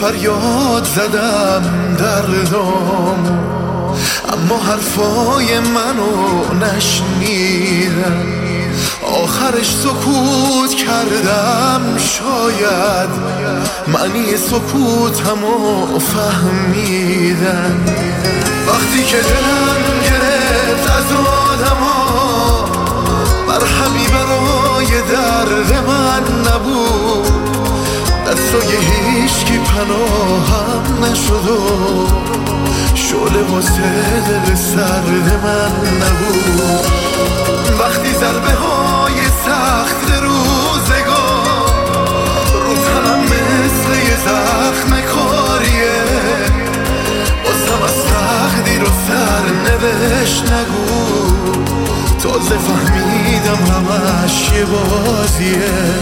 فریاد زدم دردم، اما حرفای منو نشنیدن. آخرش سکوت کردم، شاید معنی سکوتمو فهمیدن. وقتی که دلم گرفت از آدما، مرهمی برای درد من نبود. دستای هیچکی پناهم نشد و شعله واسه دل سرد من نبود. وقتی ضربه های سخت روزگار رو تنم مثل یه زخم کاریه، بازم از تقدیر و سرنوشت نگو. تازه فهمیدم همش یه بازیه.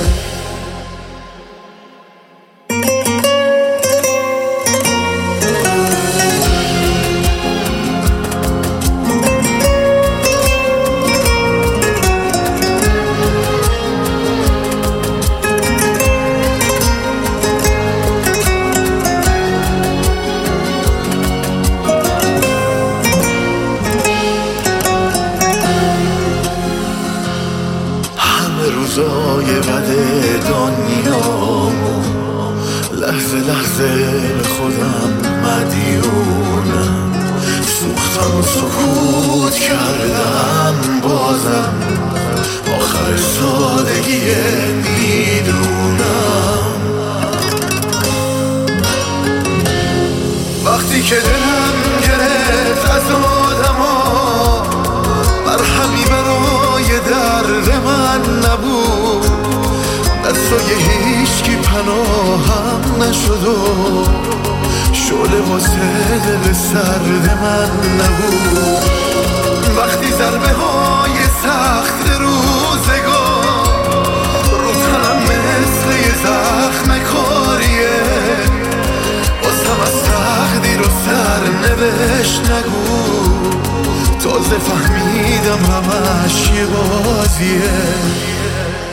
روزای بد دنیامو لحظه لحظه به خودم مدیونم. سوختم و سکوت کردم، بازم آخر سادگیه میدونم. وقتی که دلم گرفت از آدما، مرهمی برای درد من نبود. دستای هیچکی پناهم نشد و شعله واسه دل سرد من نبود. وقتی ضربه های سخت روزگار رو تنم مثل یه زخم کاریه، بازم از تقدیر و سرنوشت نگو. تازه فهمیدم همش یه بازیه.